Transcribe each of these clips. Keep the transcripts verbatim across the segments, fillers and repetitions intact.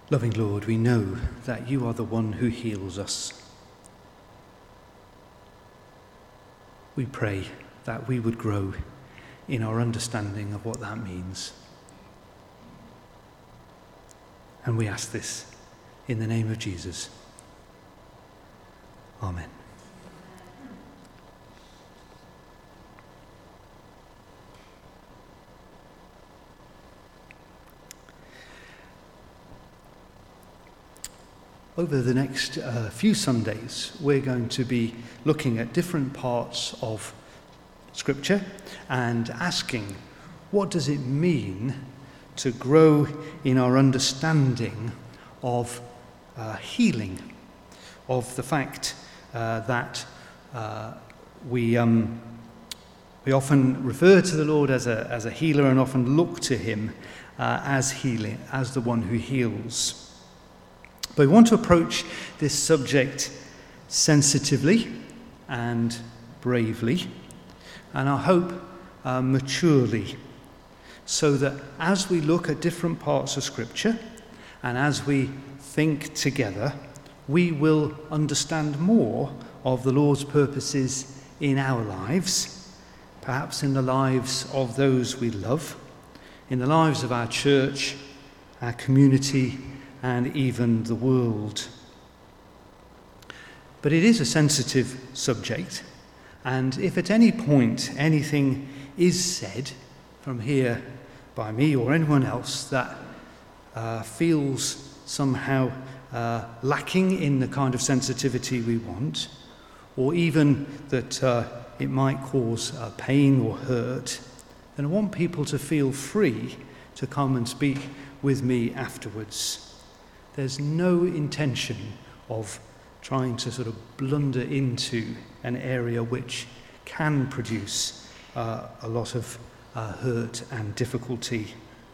Loving Lord, we know that you are the one who heals us. We pray that we would grow in our understanding of what that means. And we ask this in the name of Jesus. Amen. Over the next uh, few Sundays, we're going to be looking at different parts of Scripture and asking, what does it mean to grow in our understanding of uh, healing, of the fact uh, that uh, we we we often refer to the Lord as a as a healer and often look to him uh, as healing, as the one who heals. But we want to approach this subject sensitively and bravely, and I hope uh, maturely, so that as we look at different parts of Scripture and as we think together, we will understand more of the Lord's purposes in our lives, perhaps in the lives of those we love, in the lives of our church, our community, and even the world. But it is a sensitive subject, and if at any point anything is said from here by me or anyone else that uh, feels somehow uh, lacking in the kind of sensitivity we want, or even that uh, it might cause uh, pain or hurt, then I want people to feel free to come and speak with me afterwards. There's no intention of trying to sort of blunder into an area which can produce uh, a lot of uh, hurt and difficulty.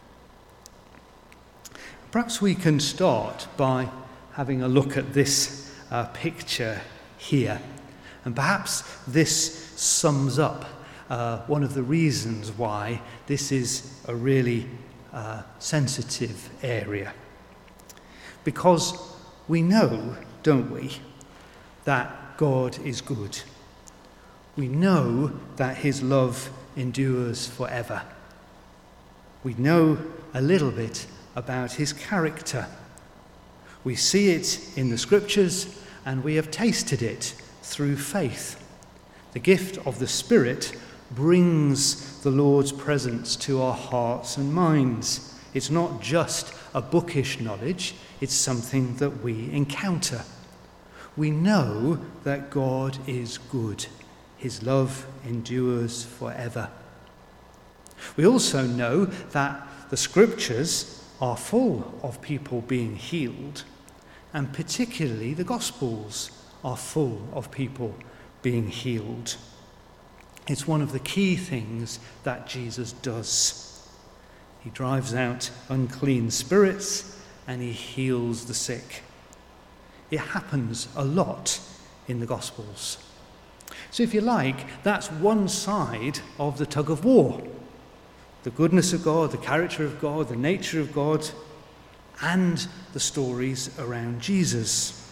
Perhaps we can start by having a look at this uh, picture here. And perhaps this sums up uh, one of the reasons why this is a really uh, sensitive area. Because we know, don't we, that God is good. We know that his love endures forever. We know a little bit about his character. We see it in the Scriptures, and we have tasted it through faith. The gift of the Spirit brings the Lord's presence to our hearts and minds. It's not just a bookish knowledge, it's something that we encounter. We know that God is good. His love endures forever. We also know that the Scriptures are full of people being healed, and particularly the Gospels are full of people being healed. It's one of the key things that Jesus does. He drives out unclean spirits and he heals the sick. It happens a lot in the Gospels. So if you like, that's one side of the tug of war. The goodness of God, the character of God, the nature of God, and the stories around Jesus.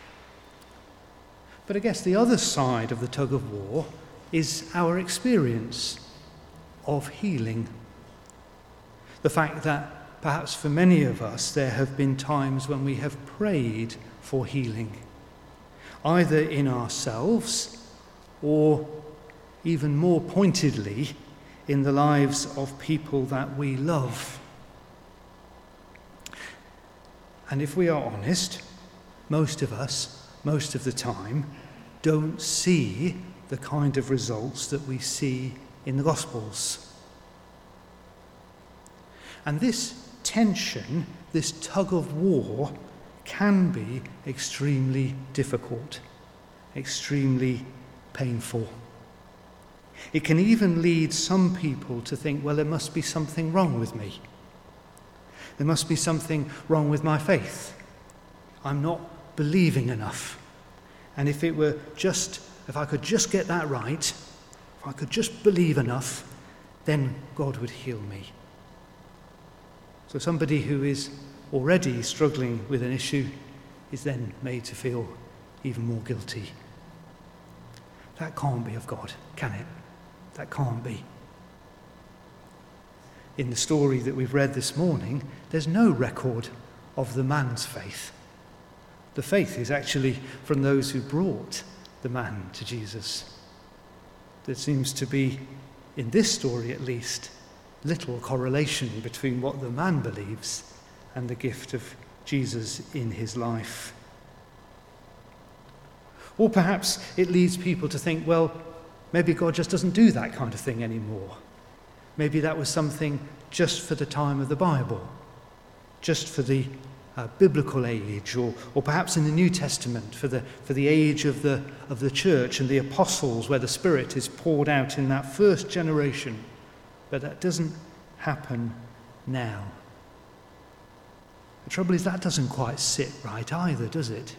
But I guess the other side of the tug of war is our experience of healing. The fact that perhaps for many of us there have been times when we have prayed for healing, either in ourselves or even more pointedly in the lives of people that we love. And if we are honest, most of us, most of the time, don't see the kind of results that we see in the Gospels. And this tension, this tug of war, can be extremely difficult, extremely painful. It can even lead some people to think, well, there must be something wrong with me. There must be something wrong with my faith. I'm not believing enough. And if it were just, if I could just get that right, if I could just believe enough, then God would heal me. So somebody who is already struggling with an issue is then made to feel even more guilty. That can't be of God, can it? That can't be. In the story that we've read this morning, there's no record of the man's faith. The faith is actually from those who brought the man to Jesus. There seems to be, in this story at least, little correlation between what the man believes and the gift of Jesus in his life. Or perhaps it leads people to think, well, maybe God just doesn't do that kind of thing anymore. Maybe that was something just for the time of the Bible, just for the uh, biblical age, or, or perhaps in the New Testament for the for the age of the of the church and the apostles, where the Spirit is poured out in that first generation. But that doesn't happen now. The trouble is that doesn't quite sit right either, does it?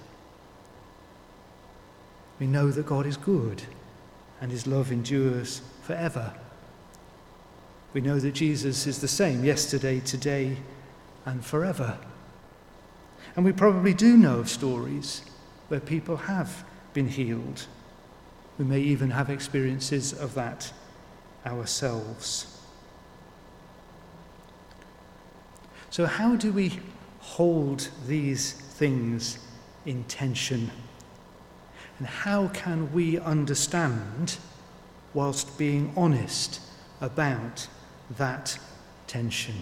We know that God is good and his love endures forever. We know that Jesus is the same yesterday, today, and forever. And we probably do know of stories where people have been healed. We may even have experiences of that ourselves. So how do we hold these things in tension? And how can we understand, whilst being honest about that tension?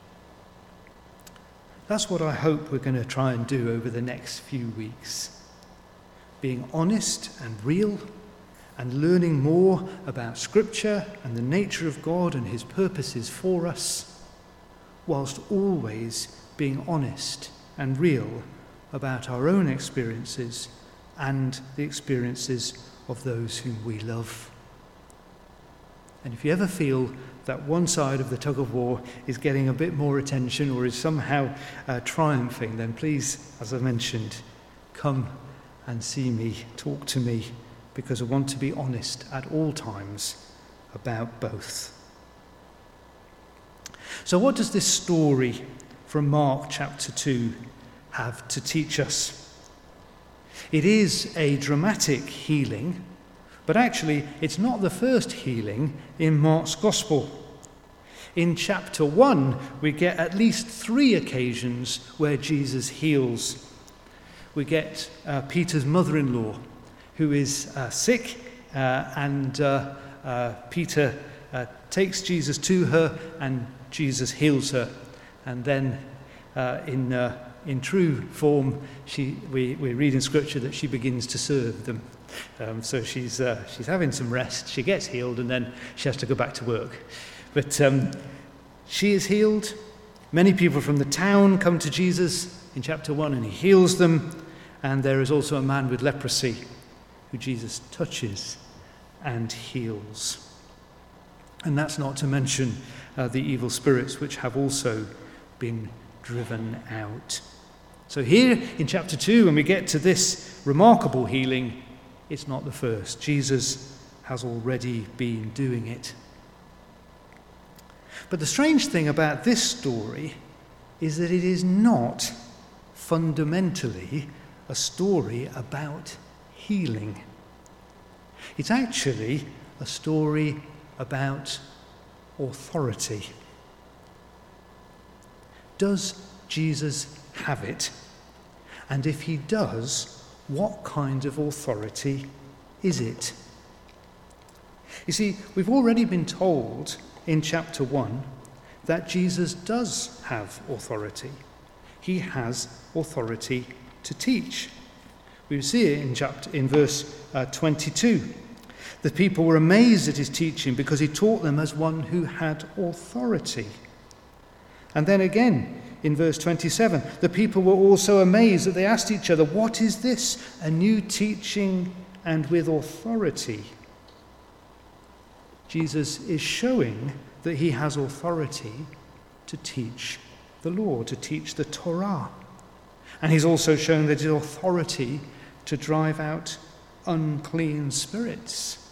That's what I hope we're going to try and do over the next few weeks. Being honest and real, and learning more about Scripture and the nature of God and his purposes for us, whilst always being honest and real about our own experiences and the experiences of those whom we love. And if you ever feel that one side of the tug of war is getting a bit more attention or is somehow uh, triumphing, then please, as I mentioned, come and see me, talk to me, because I want to be honest at all times about both. So what does this story from Mark chapter two have to teach us? It is a dramatic healing, but actually it's not the first healing in Mark's Gospel. In chapter one, we get at least three occasions where Jesus heals. We get uh, Peter's mother-in-law, who is uh, sick, uh, and uh, uh, Peter uh, takes Jesus to her, and Jesus heals her. And then uh, in uh, in true form, she we, we read in Scripture that she begins to serve them. Um, so she's uh, she's having some rest. She gets healed, and then she has to go back to work. But um, she is healed. Many people from the town come to Jesus in chapter one, and he heals them. And there is also a man with leprosy who Jesus touches and heals. And that's not to mention uh, the evil spirits which have also been driven out. So here in chapter two, when we get to this remarkable healing, it's not the first. Jesus has already been doing it. But the strange thing about this story is that it is not fundamentally a story about healing. It's actually a story about authority. Does Jesus have it? And if he does, what kind of authority is it? You see, we've already been told in chapter one that Jesus does have authority. He has authority to teach. We see it in chapter in verse uh, twenty-two. The people were amazed at his teaching because he taught them as one who had authority. And then again in verse twenty-seven, the people were also amazed that they asked each other, "What is this? A new teaching and with authority?" Jesus is showing that he has authority to teach the law, to teach the Torah. And he's also shown that he has authority to drive out unclean spirits.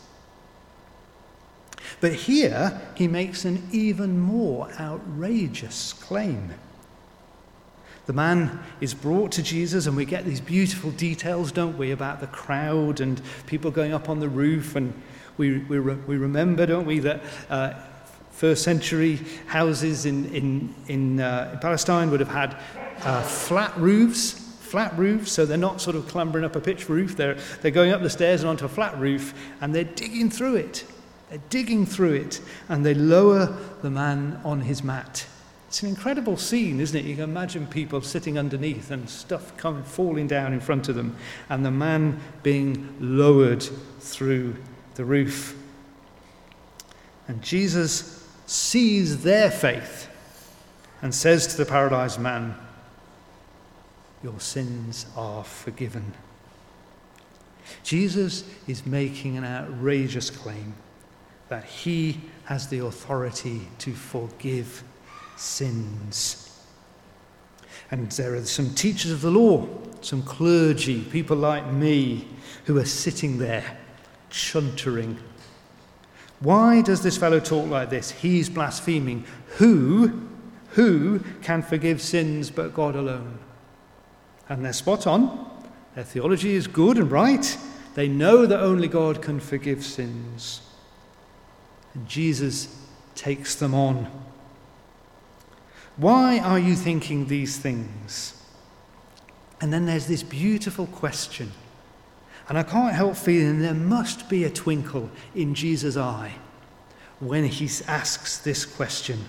But here he makes an even more outrageous claim. The man is brought to Jesus, and we get these beautiful details, don't we, about the crowd and people going up on the roof. And we we, re- we remember, don't we, that uh, first century houses in in in, uh, in Palestine would have had uh, flat roofs, flat roofs. So they're not sort of clambering up a pitched roof. They're they're going up the stairs and onto a flat roof, and they're digging through it. They're digging through it, and they lower the man on his mat. It's an incredible scene, isn't it? You can imagine people sitting underneath and stuff coming, falling down in front of them, and the man being lowered through the roof. And Jesus sees their faith and says to the paralyzed man, "Your sins are forgiven." Jesus is making an outrageous claim that he has the authority to forgive sins. And there are some teachers of the law, some clergy, people like me, who are sitting there chuntering. Why does this fellow talk like this? He's blaspheming. Who, who can forgive sins but God alone? And they're spot on. Their theology is good and right. They know that only God can forgive sins. And Jesus takes them on. Why are you thinking these things? And then there's this beautiful question. And I can't help feeling there must be a twinkle in Jesus' eye when he asks this question.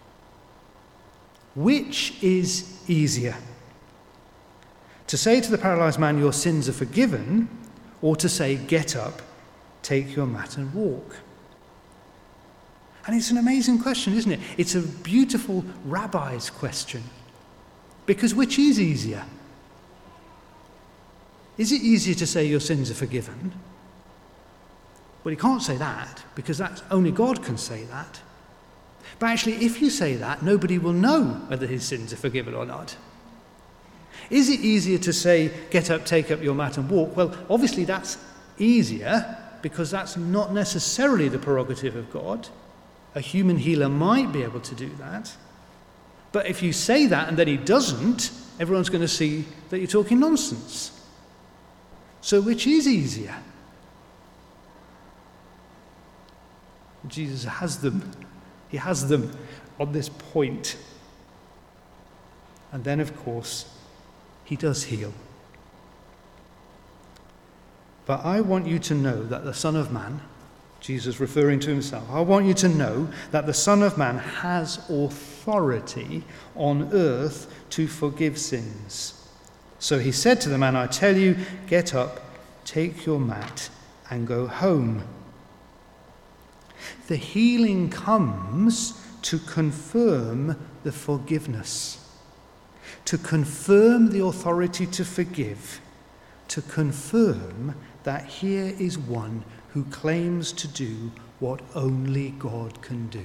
Which is easier? To say to the paralyzed man, "Your sins are forgiven," or to say, "Get up, take your mat and walk"? And it's an amazing question, isn't it? It's a beautiful rabbi's question. Because which is easier? Is it easier to say your sins are forgiven? Well, you can't say that, because that's, only God can say that. But actually, if you say that, nobody will know whether his sins are forgiven or not. Is it easier to say, "Get up, take up your mat and walk"? Well, obviously that's easier, because that's not necessarily the prerogative of God. A human healer might be able to do that. But if you say that and then he doesn't, everyone's going to see that you're talking nonsense. So which is easier? Jesus has them. He has them on this point. And then, of course, he does heal. But I want you to know that the Son of Man, Jesus referring to himself, I want you to know that the Son of Man has authority on earth to forgive sins. So he said to the man, "I tell you, get up, take your mat, and go home." The healing comes to confirm the forgiveness, to confirm the authority to forgive, to confirm that here is one who claims to do what only God can do.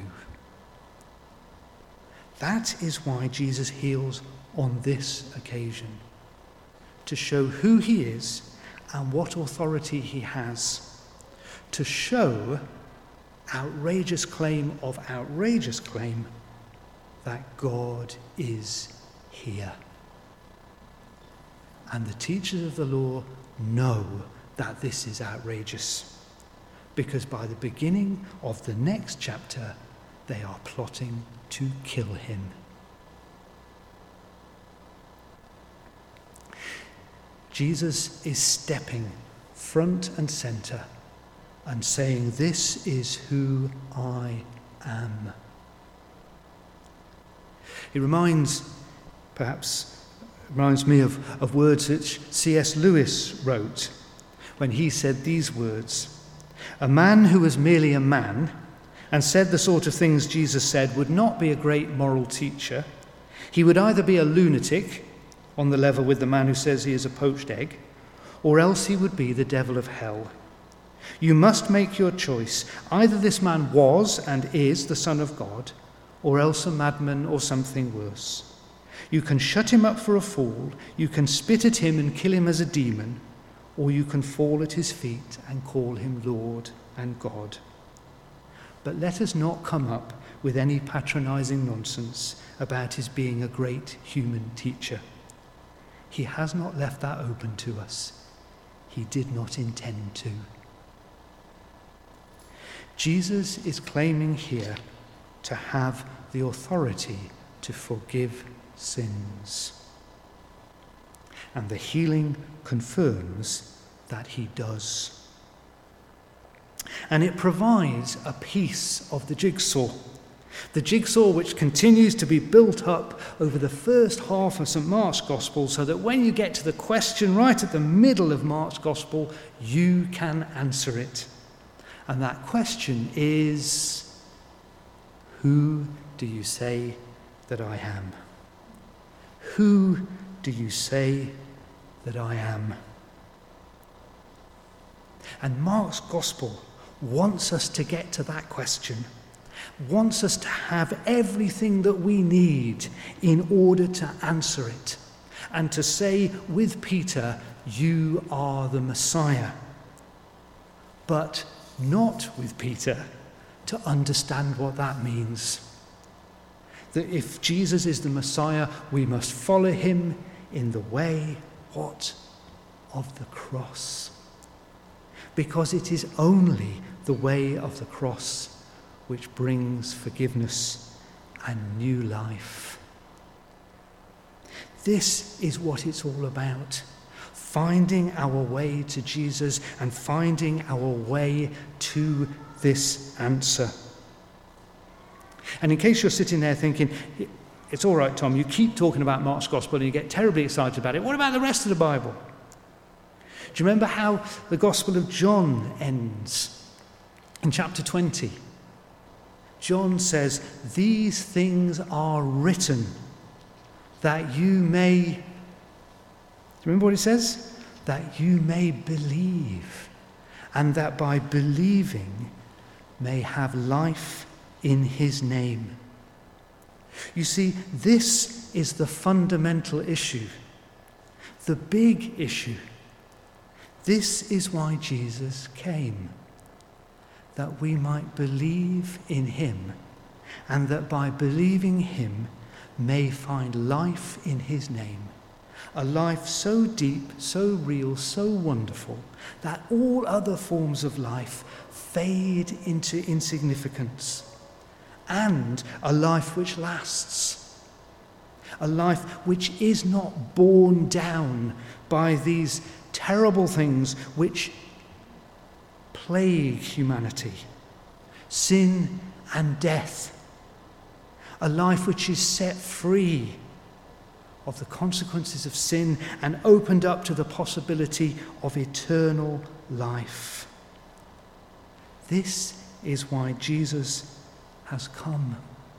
That is why Jesus heals on this occasion, to show who he is and what authority he has, to show outrageous claim of outrageous claim that God is here. And the teachers of the law know that this is outrageous, because by the beginning of the next chapter, they are plotting to kill him. Jesus is stepping front and center and saying, "This is who I am." It reminds, perhaps, reminds me of, of words which C S Lewis wrote when he said these words: "A man who was merely a man and said the sort of things Jesus said would not be a great moral teacher. He would either be a lunatic, on the level with the man who says he is a poached egg, or else he would be the devil of hell. You must make your choice. Either this man was and is the Son of God, or else a madman or something worse. You can shut him up for a fool, you can spit at him and kill him as a demon, or you can fall at his feet and call him Lord and God. But let us not come up with any patronizing nonsense about his being a great human teacher. He has not left that open to us. He did not intend to. Jesus is claiming here to have the authority to forgive sins. And the healing confirms that he does. And it provides a piece of the jigsaw. The jigsaw which continues to be built up over the first half of Saint Mark's Gospel, so that when you get to the question right at the middle of Mark's Gospel, you can answer it. And that question is, who do you say that I am? Who do you say that I am? And Mark's Gospel wants us to get to that question, wants us to have everything that we need in order to answer it, and to say with Peter, you are the Messiah. But not with Peter to understand what that means. That if Jesus is the Messiah, we must follow him in the way, what? Of the cross. Because it is only the way of the cross which brings forgiveness and new life. This is what it's all about. Finding our way to Jesus and finding our way to this answer. And in case you're sitting there thinking, it's all right, Tom, you keep talking about Mark's Gospel and you get terribly excited about it. What about the rest of the Bible? Do you remember how the Gospel of John ends? In chapter twenty, John says, these things are written that you may... Do you remember what it says? That you may believe, and that by believing may have life in his name. You see, this is the fundamental issue, the big issue. This is why Jesus came, that we might believe in him, and that by believing him may find life in his name. A life so deep, so real, so wonderful, that all other forms of life fade into insignificance. And a life which lasts. A life which is not borne down by these terrible things which plague humanity. Sin and death. A life which is set free of the consequences of sin and opened up to the possibility of eternal life. This is why Jesus has come.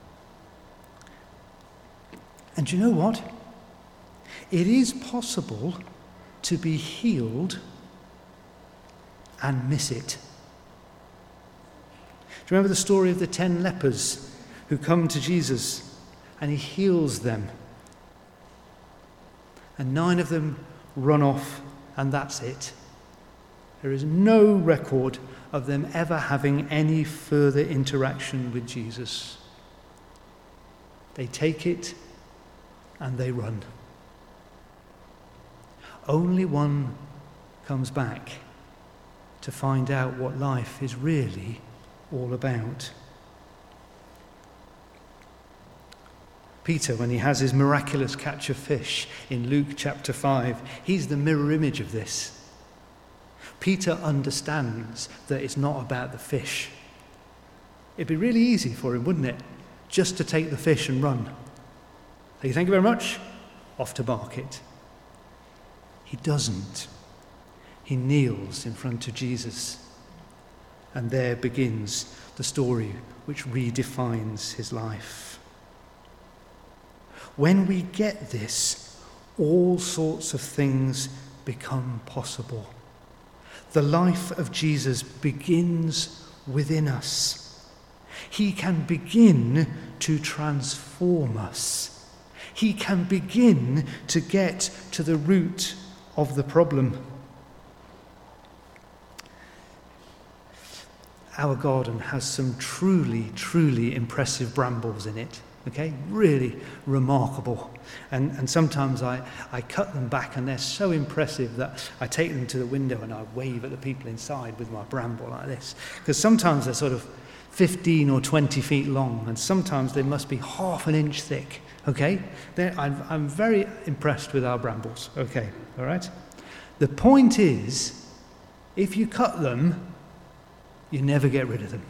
And you know what? It is possible to be healed and miss it. Do you remember the story of the ten lepers who come to Jesus and he heals them? And nine of them run off, and that's it. There is no record of them ever having any further interaction with Jesus. They take it and they run. Only one comes back to find out what life is really all about. Peter, when he has his miraculous catch of fish in Luke chapter five, he's the mirror image of this. Peter understands that it's not about the fish. It'd be really easy for him, wouldn't it? Just to take the fish and run. Hey, thank you very much. Off to market. He doesn't. He kneels in front of Jesus. And there begins the story which redefines his life. When we get this, all sorts of things become possible. The life of Jesus begins within us. He can begin to transform us. He can begin to get to the root of the problem. our garden has some truly, truly impressive brambles in it. Okay, really remarkable. And and sometimes I, I cut them back and they're so impressive that I take them to the window and I wave at the people inside with my bramble like this. Because sometimes they're sort of fifteen or twenty feet long and sometimes they must be half an inch thick. Okay, they're, I'm, I'm very impressed with our brambles. Okay, all right. The point is, if you cut them, you never get rid of them.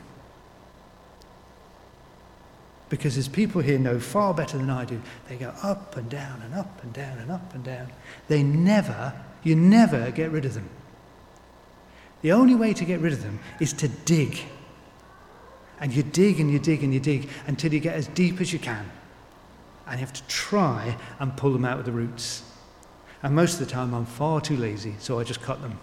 Because as people here know far better than I do, they go up and down and up and down and up and down. They never, you never get rid of them. The only way to get rid of them is to dig. And you dig and you dig and you dig until you get as deep as you can. And you have to try and pull them out with the roots. And most of the time I'm far too lazy, so I just cut them.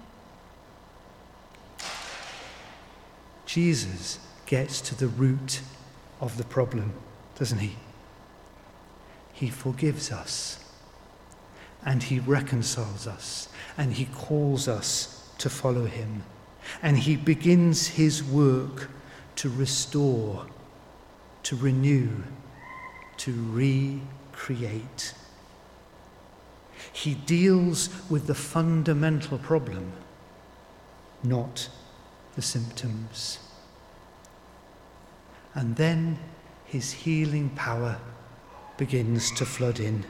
Jesus gets to the root of the problem, doesn't he? He forgives us and he reconciles us and he calls us to follow him and he begins his work to restore, to renew, to recreate. He deals with the fundamental problem, not the symptoms. And then his healing power begins to flood in.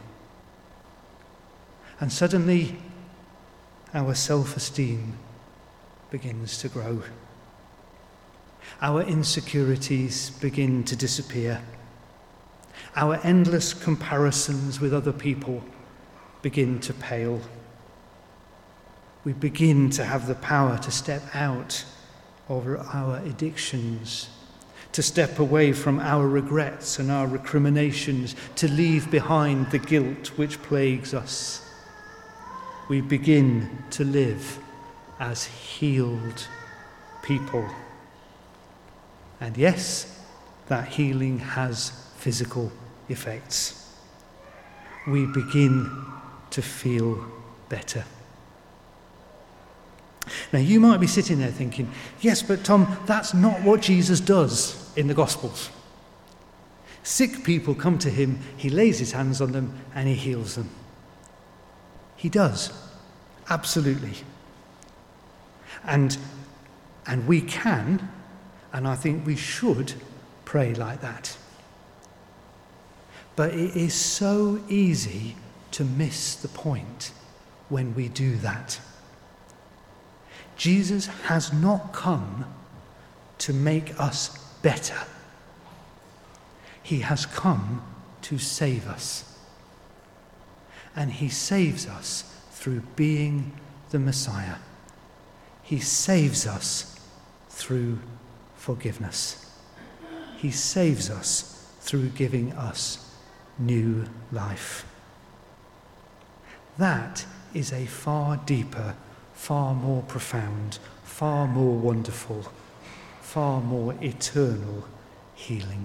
And suddenly our self-esteem begins to grow. Our insecurities begin to disappear. Our endless comparisons with other people begin to pale. We begin to have the power to step out of our addictions, to step away from our regrets and our recriminations, to leave behind the guilt which plagues us. We begin to live as healed people. And yes, that healing has physical effects. We begin to feel better. Now, you might be sitting there thinking, yes, but Tom, that's not what Jesus does in the Gospels. Sick people come to him, he lays his hands on them, and he heals them. He does, absolutely. And, and we can, and I think we should, pray like that. But it is so easy to miss the point when we do that. Jesus has not come to make us better. He has come to save us. And he saves us through being the Messiah. He saves us through forgiveness. He saves us through giving us new life. That is a far deeper, far more profound, far more wonderful, far more eternal healing.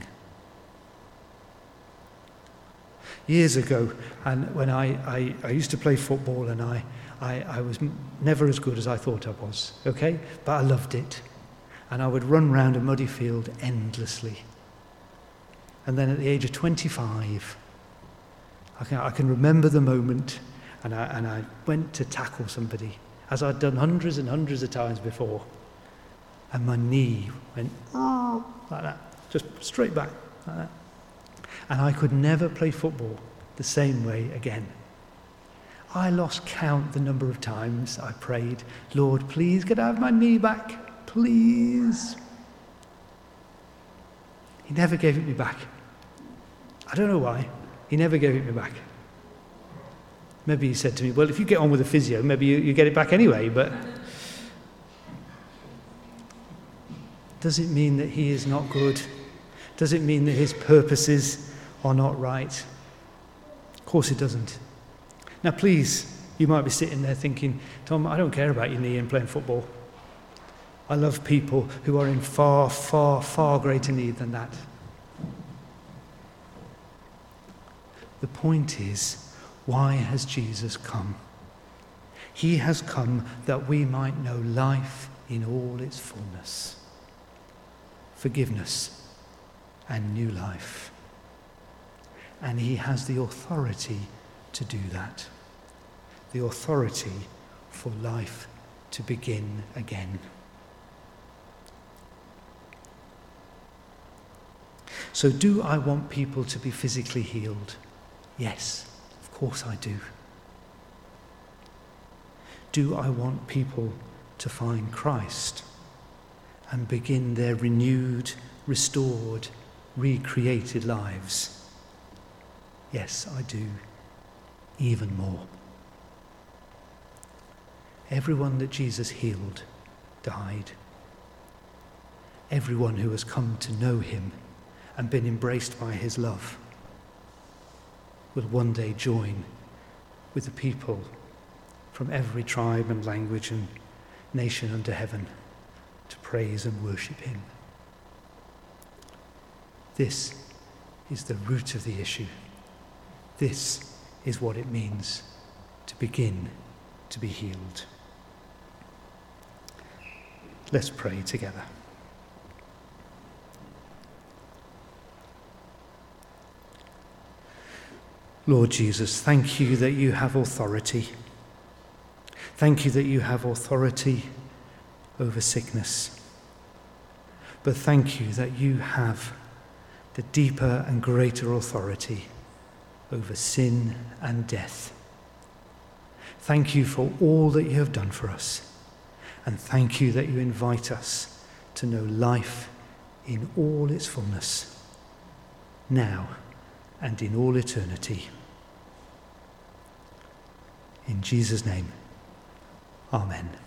Years ago, and when I, I, I used to play football, and I, I, I was never as good as I thought I was, okay? But I loved it. And I would run round a muddy field endlessly. And then at the age of twenty-five, I can, I can remember the moment, and I, and I went to tackle somebody, as I'd done hundreds and hundreds of times before. And my knee went, oh, like that, just straight back, like that. And I could never play football the same way again. I lost count the number of times I prayed, Lord, please get out of my knee back, please. He never gave it me back. I don't know why. He never gave it me back. Maybe he said to me, well, if you get on with the physio, maybe you, you get it back anyway, but does it mean that he is not good? Does it mean that his purposes are not right? Of course it doesn't. Now please, you might be sitting there thinking, Tom, I don't care about your knee and playing football. I love people who are in far, far, far greater need than that. The point is, why has Jesus come? He has come that we might know life in all its fullness. forgiveness, and new life. And he has the authority to do that. The authority for life to begin again. So do I want people to be physically healed? Yes, of course I do. Do I want people to find Christ and begin their renewed, restored, recreated lives? Yes, I do. Even more. Everyone that Jesus healed died. Everyone who has come to know him and been embraced by his love will one day join with the people from every tribe and language and nation under heaven to praise and worship him. This is the root of the issue. This is what it means to begin to be healed. Let's pray together. Lord Jesus, thank you that you have authority. Thank you that you have authority over sickness. But thank you that you have the deeper and greater authority over sin and death. Thank you for all that you have done for us. And thank you that you invite us to know life in all its fullness, now and in all eternity. In Jesus' name, amen.